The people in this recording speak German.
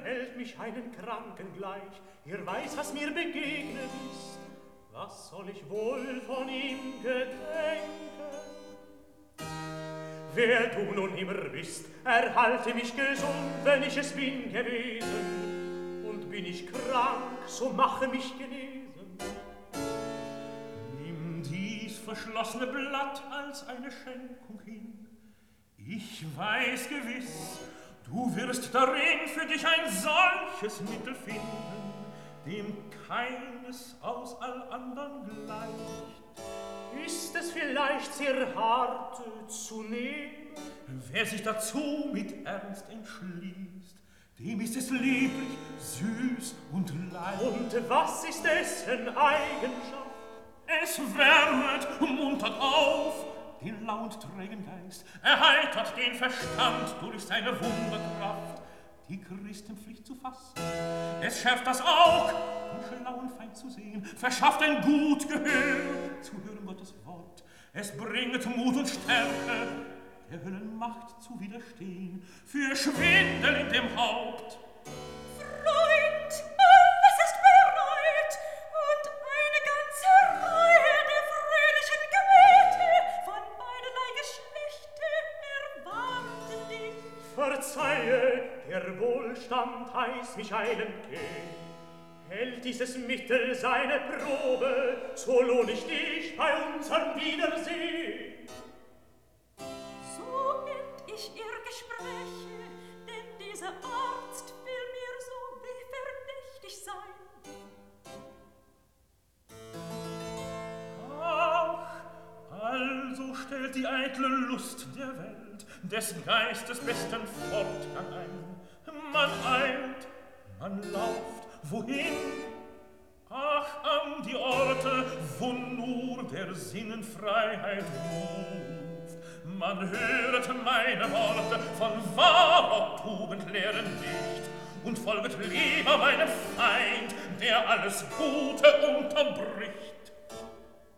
hält mich einen Kranken gleich. Ihr weiß, was mir begegnet ist. Was soll ich wohl von ihm gedenken? Wer du nun immer bist, erhalte mich gesund, wenn ich es bin gewesen. Und bin ich krank, so mache mich genesen. Nimm dies verschlossene Blatt als eine Schenkung hin. Ich weiß gewiss, du wirst darin für dich ein solches Mittel finden, dem keines aus all andern gleicht. Ist es vielleicht sehr hart zu nehmen? Wer sich dazu mit Ernst entschließt, dem ist es lieblich, süß und leicht. Und was ist dessen Eigenschaft? Es wärmet, muntert auf den lau und trägen Geist, erheitert den Verstand durch seine Wunderkraft, die Christenpflicht zu fassen. Es schärft das Aug, den schlauen Feind zu sehen, verschafft ein gut Gehör zu hören Gottes Wort. Es bringet Mut und Stärke, der Höllenmacht zu widerstehen, für Schwindel in dem Haupt. Freund, alles ist bereit, und eine ganze Reihe der fröhlichen Gebete von beiderlei Geschlechte erwarten dich. Verzeihe, der Wohlstand heißt mich eilen gehen. Hält dieses Mittel seine Probe, so lohn ich dich bei unserem Wiedersehen. So end ich ihr Gespräche, denn dieser Arzt will mir so wie verdächtig sein. Ach, also stellt die eitle Lust der Welt des Geistes besten Fortgang ein. Man eilt, man lauft, wohin? Ach, an die Orte, wo nur der Sinnen Freiheit ruft. Man hört meine Worte von wahrer Tugend lehren nicht und folget lieber meinem Feind, der alles Gute unterbricht.